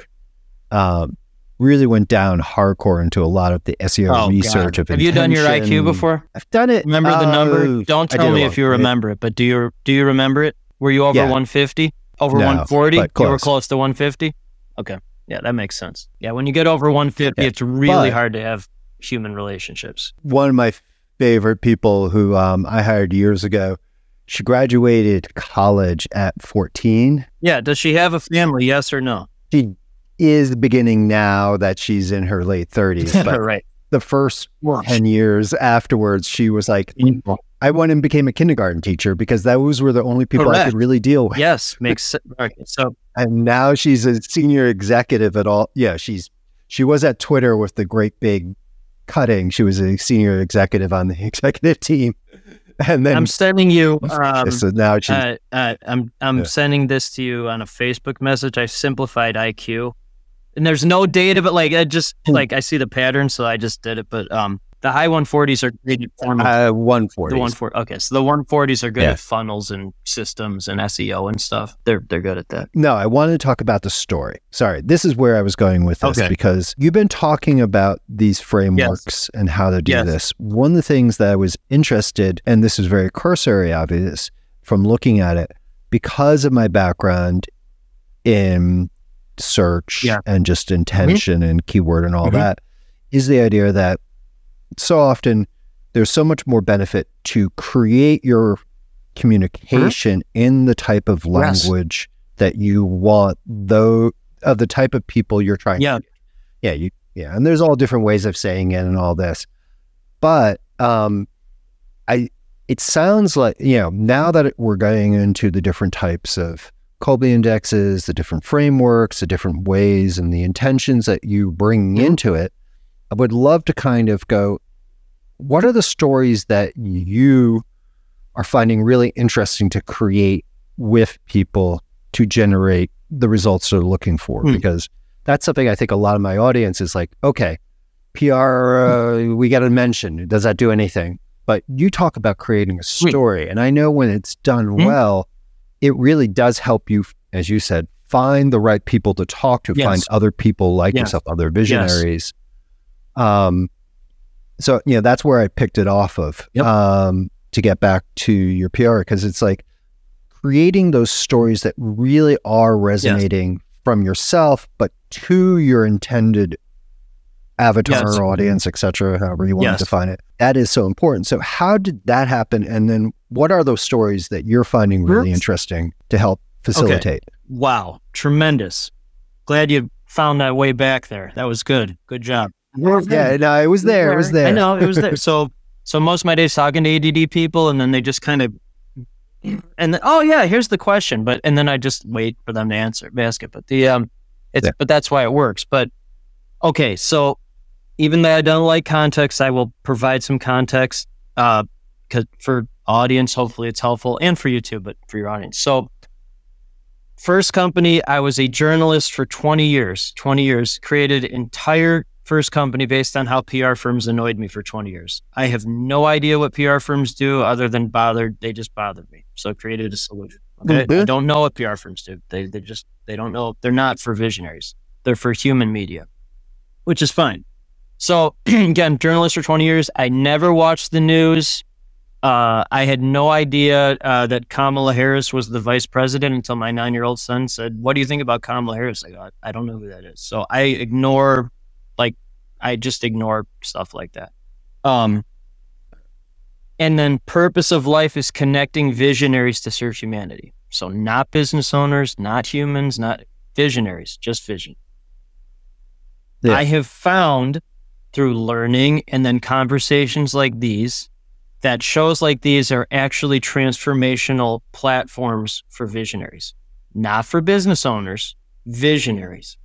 really went down hardcore into a lot of the SEO research of intention. Have you done your IQ before? I've done it. Remember the number? Don't tell me if you remember it, but do you remember it? Were you over 150? Over 140? You were close to 150? Okay. Yeah, that makes sense. Yeah, when you get over 150, it's really hard to have human relationships. One of my favorite people who I hired years ago, she graduated college at 14. Yeah, does she have a family, yes or no? She is beginning now that she's in her late 30s. But right. The first 10 years afterwards, she was like, I went and became a kindergarten teacher, because those were the only people I could really deal with. Yes, makes sense. Okay, so, and now she's a senior executive at all. Yeah, she's She was at Twitter with the great big cutting. She was a senior executive on the executive team. And then I'm sending you. so now she's, I'm sending this to you on a Facebook message. I simplified IQ, and there's no data, but like I just like I see the pattern, so I just did it. But the high 140s are great at funnels. 140s. The 140. Okay, so the 140s are good at funnels and systems and SEO and stuff. They're good at that. No, I wanted to talk about the story. Sorry, this is where I was going with this because you've been talking about these frameworks and how to do this. One of the things that I was interested, and this is very cursory obvious from looking at it, because of my background in search and just intention and keyword and all that, is the idea that so often there's so much more benefit to create your communication in the type of language that you want, though, of the type of people you're trying to reach. And there's all different ways of saying it and all this. But it sounds like, now that we're going into the different types of Kolbe indexes, the different frameworks, the different ways and the intentions that you bring into it, I would love to kind of go, what are the stories that you are finding really interesting to create with people to generate the results they're looking for? Because that's something I think a lot of my audience is like, okay, PR, we got to mention, does that do anything? But you talk about creating a story. And I know when it's done well, it really does help you, as you said, find the right people to talk to, find other people like yourself, other visionaries. So, that's where I picked it off of to get back to your PR, because it's like creating those stories that really are resonating from yourself, but to your intended avatar audience, etc., however you want to define it. That is so important. So how did that happen? And then what are those stories that you're finding really interesting to help facilitate? Okay. Wow. Tremendous. Glad you found that way back there. That was good. Good job. Yeah, no, it was there. It was there. I know, it was there. So most of my days talking to ADD people, and then they just kind of, and then, here's the question. And then I just wait for them to ask it. But but that's why it works. But okay, so even though I don't like context, I will provide some context, because for audience, hopefully it's helpful, and for you too, but for your audience. So first company, I was a journalist for 20 years, created entire first company based on how PR firms annoyed me for 20 years. I have no idea what PR firms do other than they just bothered me. So I created a solution. Okay. I don't know what PR firms do. They don't know. They're not for visionaries. They're for human media, which is fine. So again, journalist for 20 years. I never watched the news. I had no idea that Kamala Harris was the vice president until my 9-year-old son said, "What do you think about Kamala Harris?" I go, "I don't know who that is." So I just ignore stuff like that. And then purpose of life is connecting visionaries to serve humanity. So not business owners, not humans, not visionaries, just vision. I have found through learning and then conversations like these that shows like these are actually transformational platforms for visionaries, not for business owners, visionaries.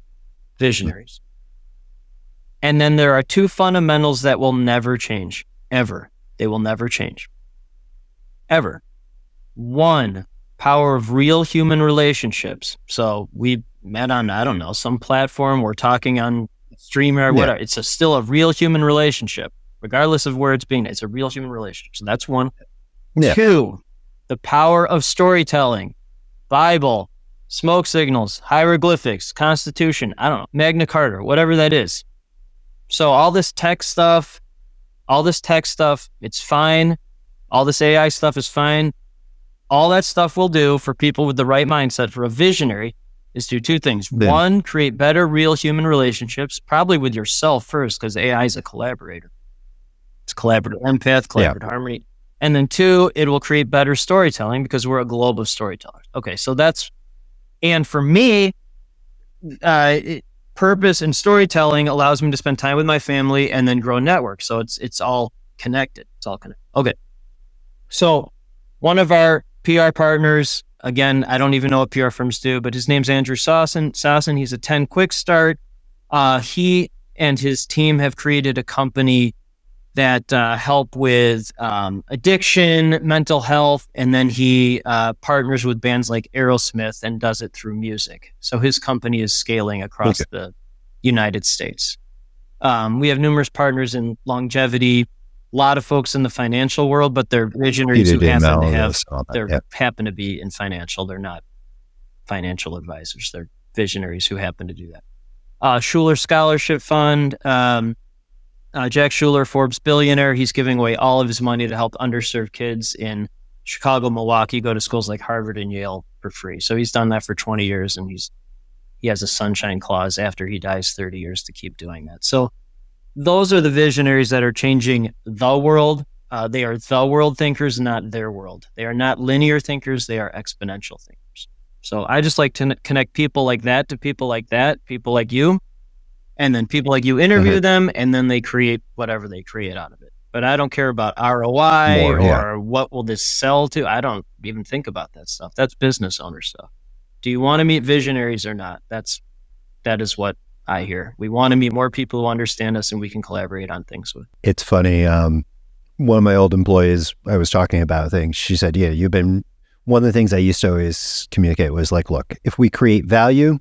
And then there are two fundamentals that will never change, ever. They will never change, ever. One, power of real human relationships. So we met on, I don't know, some platform, we're talking on Streamer or whatever. It's still a real human relationship, regardless of where it's being. It's a real human relationship. So that's one. Two, the power of storytelling. Bible, smoke signals, hieroglyphics, Constitution, I don't know, Magna Carta, whatever that is. So all this tech stuff, it's fine. All this AI stuff is fine. All that stuff will do for people with the right mindset, for a visionary, is do two things. One, create better real human relationships, probably with yourself first, because AI is a collaborator. It's collaborative empath, collaborative harmony. And then two, it will create better storytelling because we're a globe of storytellers. Okay, so and for me, purpose and storytelling allows me to spend time with my family and then grow a network. So it's all connected. Okay. So one of our PR partners, again, I don't even know what PR firms do, but his name's Andrew Sasson. He's a 10 quick start. He and his team have created a company that help with addiction, mental health, and then he partners with bands like Aerosmith and does it through music. So his company is scaling across the United States. We have numerous partners in longevity, a lot of folks in the financial world, but they're visionaries who happen to be in financial. They're not financial advisors. They're visionaries who happen to do that. Schuler Scholarship Fund, Jack Schuler, Forbes billionaire. He's giving away all of his money to help underserved kids in Chicago, Milwaukee, go to schools like Harvard and Yale for free. So he's done that for 20 years, and he has a sunshine clause after he dies 30 years to keep doing that. So those are the visionaries that are changing the world. They are the world thinkers, not their world. They are not linear thinkers. They are exponential thinkers. So I just like to connect people like that to people like that, people like you. And then people like you interview them, and then they create whatever they create out of it. But I don't care about ROI or what will this sell to. I don't even think about that stuff. That's business owner stuff. Do you want to meet visionaries or not? That is what I hear. We want to meet more people who understand us and we can collaborate on things with. It's funny. One of my old employees, I was talking about things. She said, one of the things I used to always communicate was like, look, if we create value.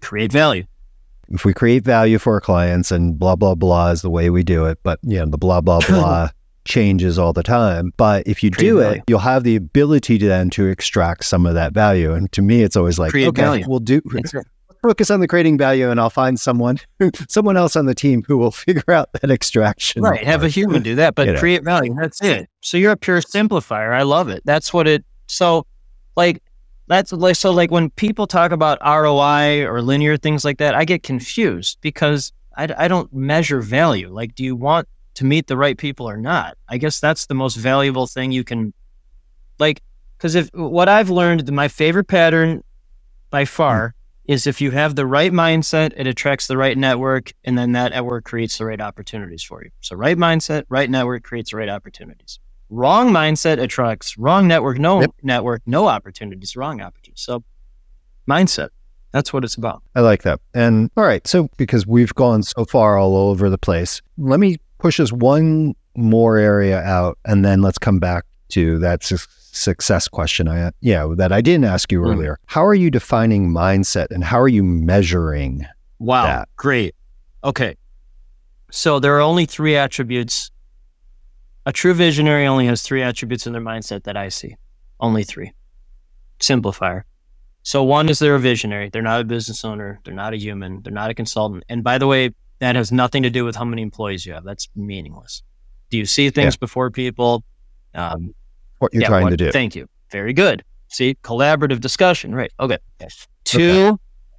If we create value for our clients, and blah, blah, blah is the way we do it, but the blah, blah, blah changes all the time. But if you do it, you'll have the ability to then to extract some of that value. And to me, it's always like, okay, we'll focus on the creating value, and I'll find someone else on the team who will figure out that extraction. Right. Have a human do that, but create value. That's it. So you're a pure simplifier. I love it. That's what it, so like, when people talk about ROI or linear things like that, I get confused because I don't measure value. Like, do you want to meet the right people or not? I guess that's the most valuable thing you can, because if what I've learned, my favorite pattern by far is if you have the right mindset, it attracts the right network, and then that network creates the right opportunities for you. So right mindset, right network creates the right opportunities. Wrong mindset attracts wrong network, network, no opportunities, wrong opportunities. So mindset, that's what it's about. I like that. And all right, so because we've gone so far all over the place, let me push us one more area out, and then let's come back to that success question that I didn't ask you earlier. How are you defining mindset, and how are you measuring that? Great. Okay. So there are only 3 attributes. A true visionary only has 3 attributes in their mindset that I see. Only 3. Simplifier. So 1 is they're a visionary. They're not a business owner. They're not a human. They're not a consultant. And by the way, that has nothing to do with how many employees you have. That's meaningless. Do you see things before people? What you're trying to do. Thank you. Very good. See, collaborative discussion. Right. Okay. 2,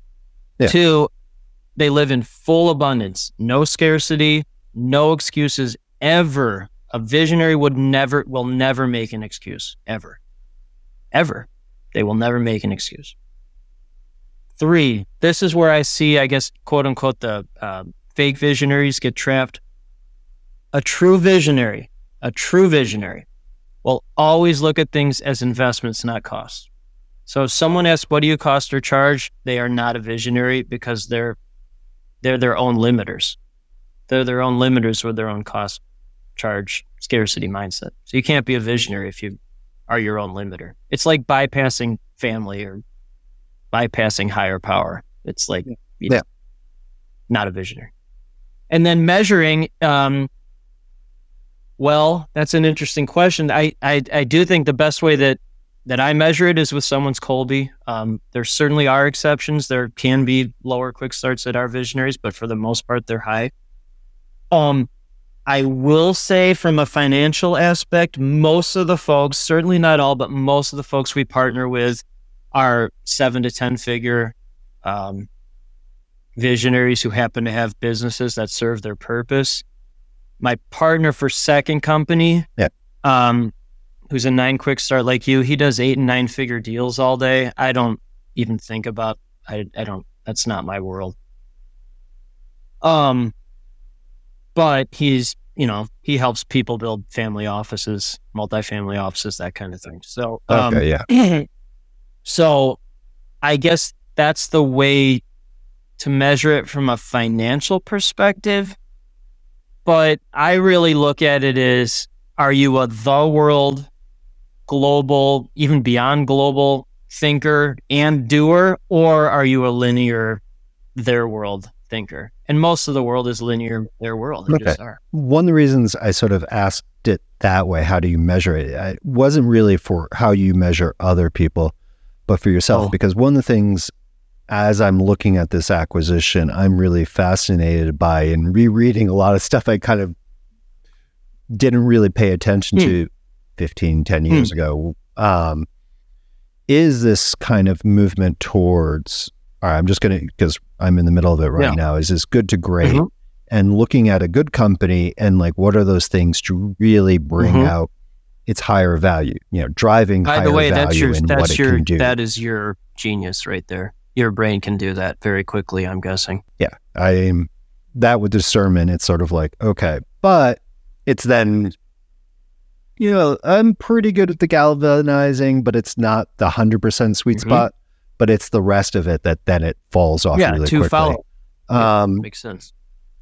they live in full abundance. No scarcity, no excuses ever. A visionary will never make an excuse, ever. They will never make an excuse. 3, this is where I see, I guess, quote unquote, the fake visionaries get trapped. A true visionary will always look at things as investments, not costs. So if someone asks, what do you cost or charge? They are not a visionary because they're their own limiters. They're their own limiters with their own cost, charge, scarcity mindset. So you can't be a visionary if you are your own limiter. It's like bypassing family or bypassing higher power. It's like, not a visionary. And then measuring, well, that's an interesting question. I do think the best way that I measure it is with someone's Kolbe. There certainly are exceptions. There can be lower quick starts that are visionaries, but for the most part, they're high. I will say from a financial aspect, most of the folks, certainly not all, but most of the folks we partner with are 7 to 10 figure visionaries who happen to have businesses that serve their purpose. My partner for second company, who's a 9 quick start like you, he does 8 and 9 figure deals all day. I don't even think about, that's not my world. But he's, he helps people build family offices, multifamily offices, that kind of thing. So, so I guess that's the way to measure it from a financial perspective, but I really look at it as, are you a the world, global, even beyond global thinker and doer, or are you a linear their world thinker? And most of the world is linear their world. They just are. One of the reasons I sort of asked it that way, how do you measure it? It wasn't really for how you measure other people, but for yourself. Because one of the things, as I'm looking at this acquisition, I'm really fascinated by, and rereading a lot of stuff I kind of didn't really pay attention to 10 years ago, is this kind of movement towards, all right, I'm just going to, because I'm in the middle of it right now, is this good to great? And looking at a good company and like, what are those things to really bring out its higher value, driving higher value in what it can do. That is your genius right there. Your brain can do that very quickly, I'm guessing. Yeah. That with discernment, it's sort of like, okay, but it's then, I'm pretty good at the galvanizing, but it's not the 100% sweet spot, but it's the rest of it that then it falls off really quickly. Follow. Makes sense.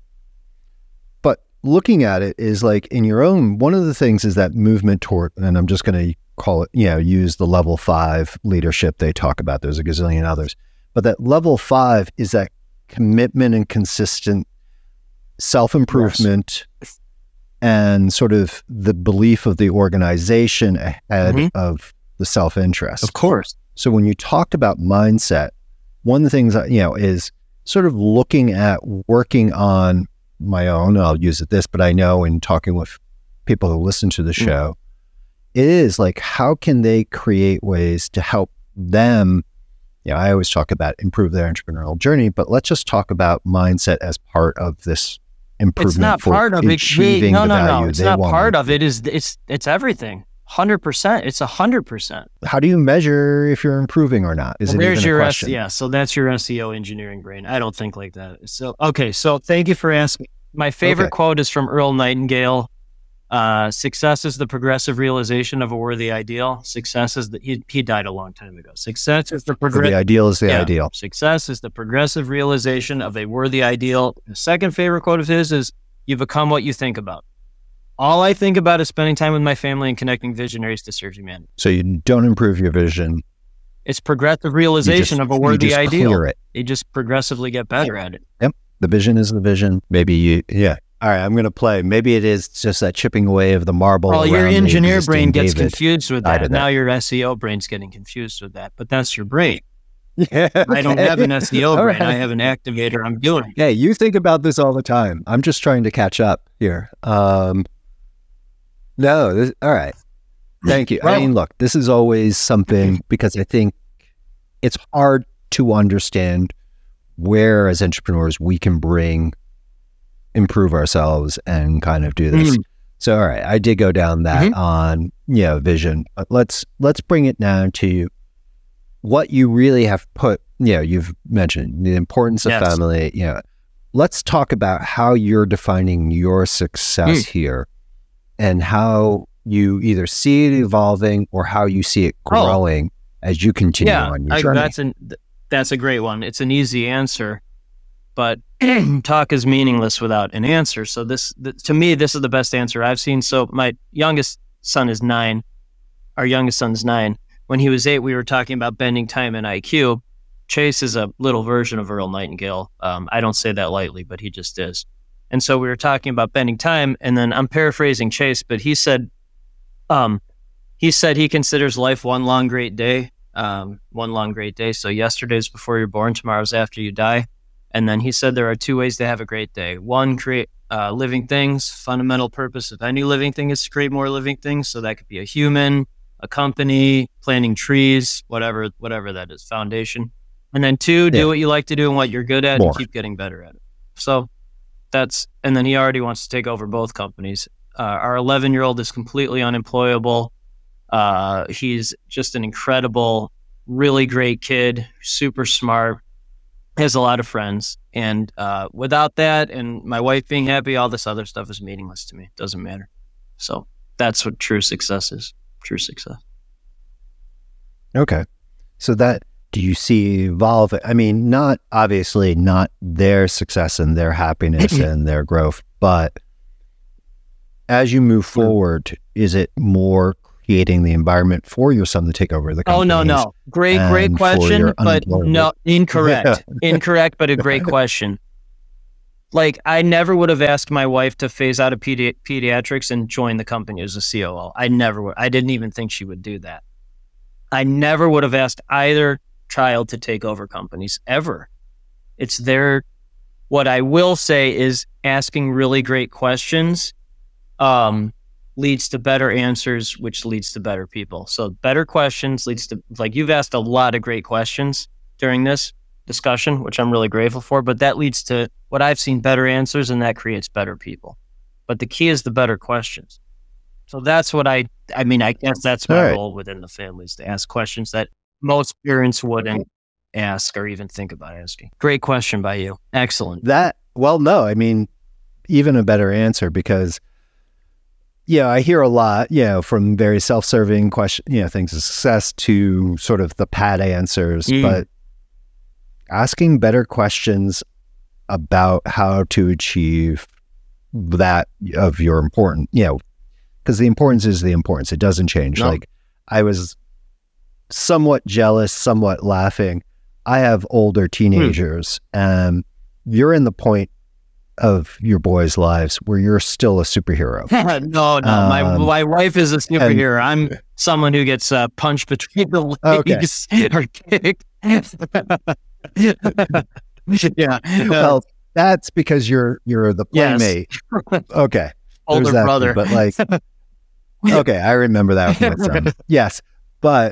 But looking at it is like in your own, one of the things is that movement toward, and I'm just going to call it, use the level 5 leadership they talk about. There's a gazillion others, but that level 5 is that commitment and consistent self-improvement and sort of the belief of the organization ahead of the self-interest. Of course. So when you talked about mindset, one of the things, is sort of looking at working on my own, I'll use it this, but I know in talking with people who listen to the show, it is like, how can they create ways to help them? I always talk about improve their entrepreneurial journey, but let's just talk about mindset as part of this improvement. It's not part of it. No. It's not part of it. It's everything. 100%. It's 100%. How do you measure if you're improving or not? Is it even a question? So that's your SEO engineering brain. I don't think like that. So thank you for asking. My favorite quote is from Earl Nightingale. Success is the progressive realization of a worthy ideal. Success is he died a long time ago. Success is the ideal is the ideal. Success is the progressive realization of a worthy ideal. The second favorite quote of his is, you become what you think about. All I think about is spending time with my family and connecting visionaries to serve humanity. So you don't improve your vision. It's progressive realization of a worthy ideal. Clear it. You just progressively get better at it. Yep. The vision is the vision. Maybe all right, I'm going to play. Maybe it is just that chipping away of the marble. Well, your engineer brain gets confused with that. Now your SEO brain's getting confused with that, but that's your brain. Yeah. Okay. I don't have an SEO brain. I have an activator. I'm doing it. Hey, you think about this all the time. I'm just trying to catch up here. All right. Thank you. I mean, look, this is always something, because I think it's hard to understand where as entrepreneurs we can improve ourselves and kind of do this. So, all right, I did go down that on, vision, but let's bring it down to what you really have put, you've mentioned the importance of family. Let's talk about how you're defining your success here and how you either see it evolving or how you see it growing as you continue on your journey. That's a great one. It's an easy answer, but talk is meaningless without an answer. So to me, this is the best answer I've seen. So my youngest son is 9. Our youngest son's 9. When he was 8, we were talking about bending time and IQ. Chase is a little version of Earl Nightingale. I don't say that lightly, but he just is. And so we were talking about bending time, and then I'm paraphrasing Chase, but he said he considers life one long great day. One long great day. So yesterday's before you're born, tomorrow's after you die. And then he said there are 2 ways to have a great day. One, create living things. Fundamental purpose of any living thing is to create more living things. So that could be a human, a company, planting trees, whatever that is, foundation. And then 2, do what you like to do and what you're good at and keep getting better at it. So and then he already wants to take over both companies. Our 11-year-old is completely unemployable. He's just an incredible, really great kid, super smart, has a lot of friends. And without that and my wife being happy, all this other stuff is meaningless to me. It doesn't matter. So that's what true success is. True success. Okay. So that do you see evolving? I mean, not obviously not their success and their happiness and their growth, but as you move forward, is it more creating the environment for your son to take over the company? Oh, no. Great question, but no, incorrect. Yeah. Incorrect, but a great question. Like, I never would have asked my wife to phase out of pediatrics and join the company as a COO. I never would. I didn't even think she would do that. I never would have asked either child to take over companies, ever. It's their... What I will say is asking really great questions leads to better answers, which leads to better people. So better questions leads to... Like, you've asked a lot of great questions during this discussion, which I'm really grateful for, but that leads to what I've seen, better answers, and that creates better people. But the key is the better questions. So that's what I guess that's my role within the family, is to ask questions that most parents wouldn't ask or even think about asking. Great question by you. Excellent. No, I mean, even a better answer, because I hear a lot, from very self-serving questions, things of success to sort of the pat answers, but asking better questions about how to achieve that of your important, because the importance is the importance. It doesn't change. No. Like, I was somewhat jealous, somewhat laughing. I have older teenagers, and you're in the point of your boys' lives where you're still a superhero. No. My wife is a superhero. I'm someone who gets punched between the legs or kicked. Yeah. Well, that's because you're the playmate. Yes. Okay. Older brother. But like, okay, I remember that with my son. Yes. But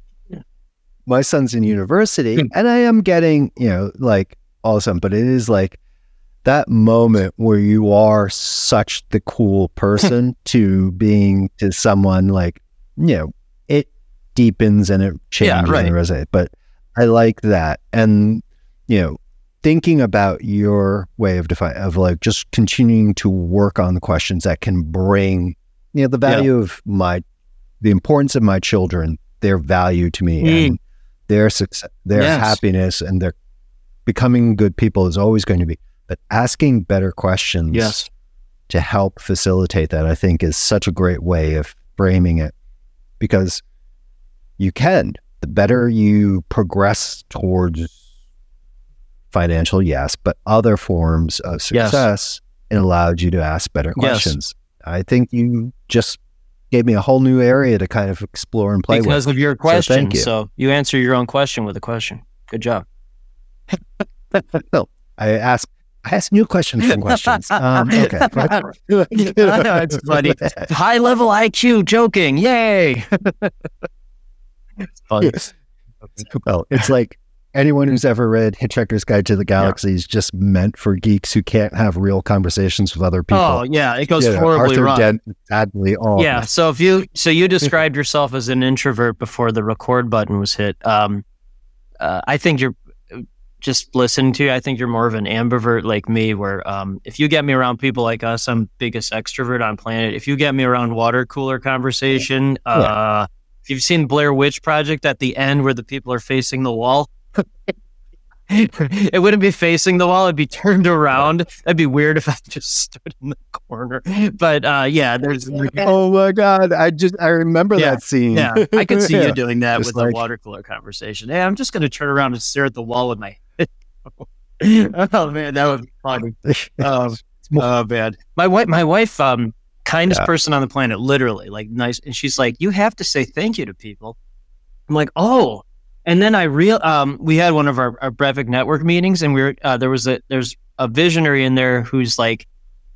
my son's in university, and I am getting, like, awesome, but it is like that moment where you are such the cool person to being to someone, like, it deepens and it changes and it resonates. But I like that. And, thinking about your way of like just continuing to work on the questions that can bring, the value of the importance of my children, their value to me, and their success, their happiness, and their becoming good people is always going to be. But asking better questions to help facilitate that, I think, is such a great way of framing it, because the better you progress towards financial, but other forms of success, it allowed you to ask better questions. I think you just gave me a whole new area to kind of explore and play because of your question. So thank you. So you answer your own question with a question. Good job. No, I ask new questions from questions. Okay. I know, it's funny. High level IQ joking. Yay. It's funny. Well, it's like anyone who's ever read Hitchhiker's Guide to the Galaxy is just meant for geeks who can't have real conversations with other people. Oh yeah, it goes horribly wrong. Sadly, all. Yeah. So you described yourself as an introvert before the record button was hit. I think you're just listening to you. I think you're more of an ambivert like me, where if you get me around people like us, I'm biggest extrovert on planet. If you get me around water cooler conversation, if you've seen Blair Witch Project at the end where the people are facing the wall, it wouldn't be facing the wall. It'd be turned around. That'd be weird if I just stood in the corner. But there's. Oh my God! I remember that scene. Yeah, I could see you doing that just with a water cooler conversation. Hey, I'm just going to turn around and stare at the wall with my head. Oh man, that would be funny. Oh man, my wife, kindest person on the planet, literally, like, nice. And she's like, you have to say thank you to people. I'm like, oh. And then we had one of our Brevik network meetings, and there's a visionary in there who's like,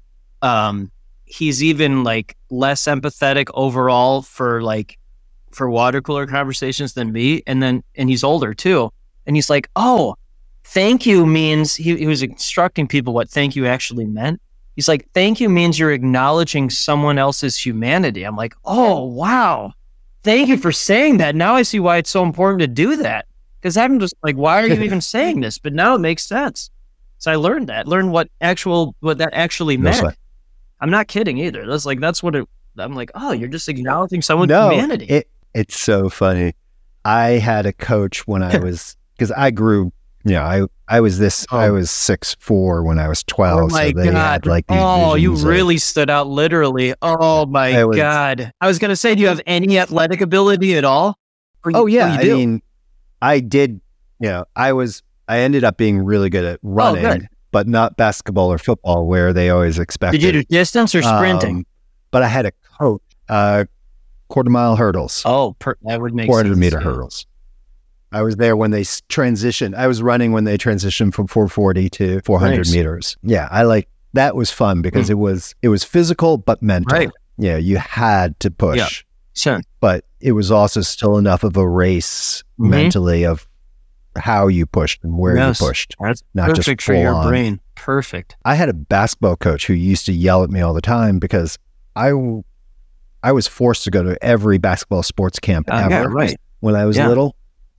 he's even like less empathetic overall for water cooler conversations than me. And he's older too. And he's like, oh, thank you means, he was instructing people what thank you actually meant. He's like, thank you means you're acknowledging someone else's humanity. I'm like, oh, wow. Thank you for saying that. Now I see why it's so important to do that. Because I'm just like, why are you even saying this? But now it makes sense. So I learned what that actually meant. Right. I'm not kidding either. I'm like, oh, you're just acknowledging someone's humanity. It's so funny. I had a coach when I was, because I grew, I was 6'4" when I was 12. Oh my so they God. had like these You visions really stood out literally. Oh my God. I was going to say, do you have any athletic ability at all? You do? I mean, I did, I ended up being really good at running, but not basketball or football where they always expected. Did you do distance or sprinting? But I had a coach, quarter-mile hurdles. Oh, that would make 400 sense. meter hurdles. I was there when they transitioned. I was running when they transitioned from 440 to 400 meters. Yeah, that was fun because it was physical but mental. Right. Yeah, you had to push. Yeah. Sure. But it was also still enough of a race mentally of how you pushed and where you pushed. That's not perfect just for your on. brain. Perfect. I had a basketball coach who used to yell at me all the time because I was forced to go to every basketball sports camp ever when I was little.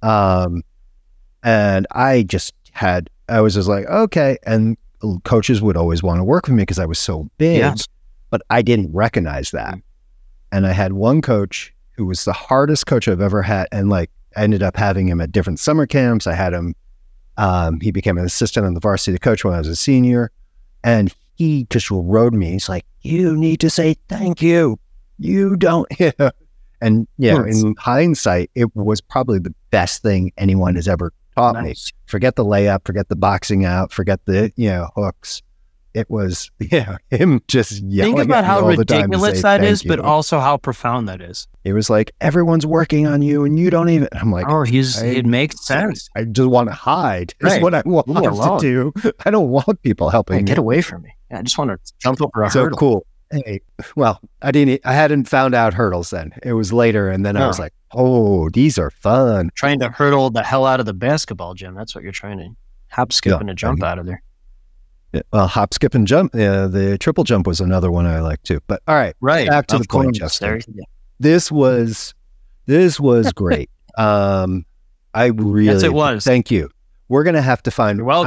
And I was just like, okay. And coaches would always want to work with me because I was so big, but I didn't recognize that. And I had one coach who was the hardest coach I've ever had. And I ended up having him at different summer camps. I had him, he became an assistant on the varsity coach when I was a senior. And he just rode me. He's like, you need to say thank you. You don't. And in hindsight, it was probably the best thing anyone has ever taught me. Forget the layup, forget the boxing out, forget the hooks. It was him just yelling. Think about how all ridiculous that is, but also how profound that is. It was like everyone's working on you, and you don't even. I'm like, it makes sense. I just want to hide. Is what I want to do. I don't want people helping me. Get away from me. I just want to jump over a hurdle. So cool. Hey, well, I hadn't found out hurdles then. It was later, and then I was like, oh, these are fun. Trying to hurdle the hell out of the basketball gym. That's what you're trying to hop, skip, and a jump out of there. Yeah, well, hop, skip, and jump. Yeah, the triple jump was another one I liked too. But all right, back to the point, Justin. This was great. I really, yes, it was. Thank you. We're gonna have to find. I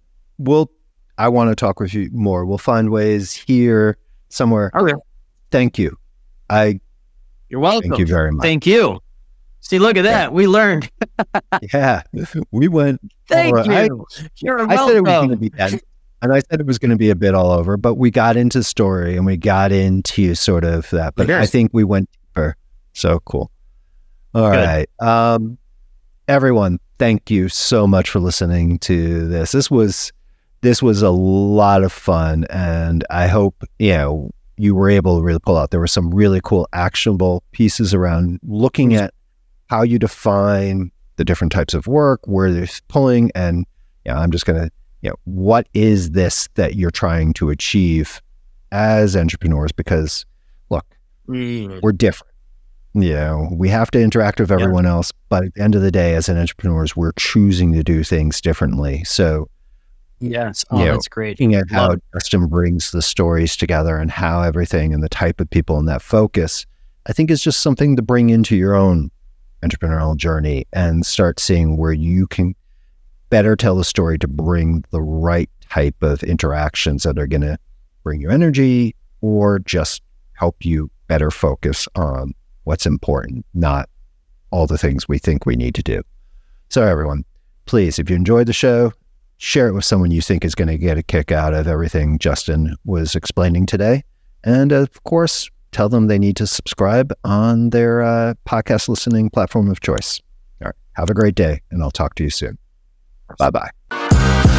want to talk with you more. We'll find ways here somewhere. Okay. Thank you. You're welcome. Thank you very much. Thank you. See, look at that. Yeah. We learned. We went. Thank you. You're welcome. I said it was going to be that. And I said it was going to be a bit all over, but we got into story and we got into sort of that. But I think we went deeper. So cool. All right. Everyone, thank you so much for listening to this. This was a lot of fun, and I hope you were able to really pull out. There were some really cool actionable pieces around looking at how you define the different types of work, where they're pulling, and I'm just going to. What is this that you're trying to achieve as entrepreneurs? Because look, we're different. We have to interact with everyone else, but at the end of the day, as an entrepreneurs, we're choosing to do things differently. So yes, that's great. Looking at how Justin brings the stories together and how everything and the type of people and that focus, I think is just something to bring into your own entrepreneurial journey and start seeing where you can better tell the story to bring the right type of interactions that are going to bring you energy or just help you better focus on what's important, not all the things we think we need to do. So everyone, please, if you enjoyed the show, share it with someone you think is going to get a kick out of everything Justin was explaining today. And of course, tell them they need to subscribe on their podcast listening platform of choice. All right. Have a great day, and I'll talk to you soon. Bye-bye.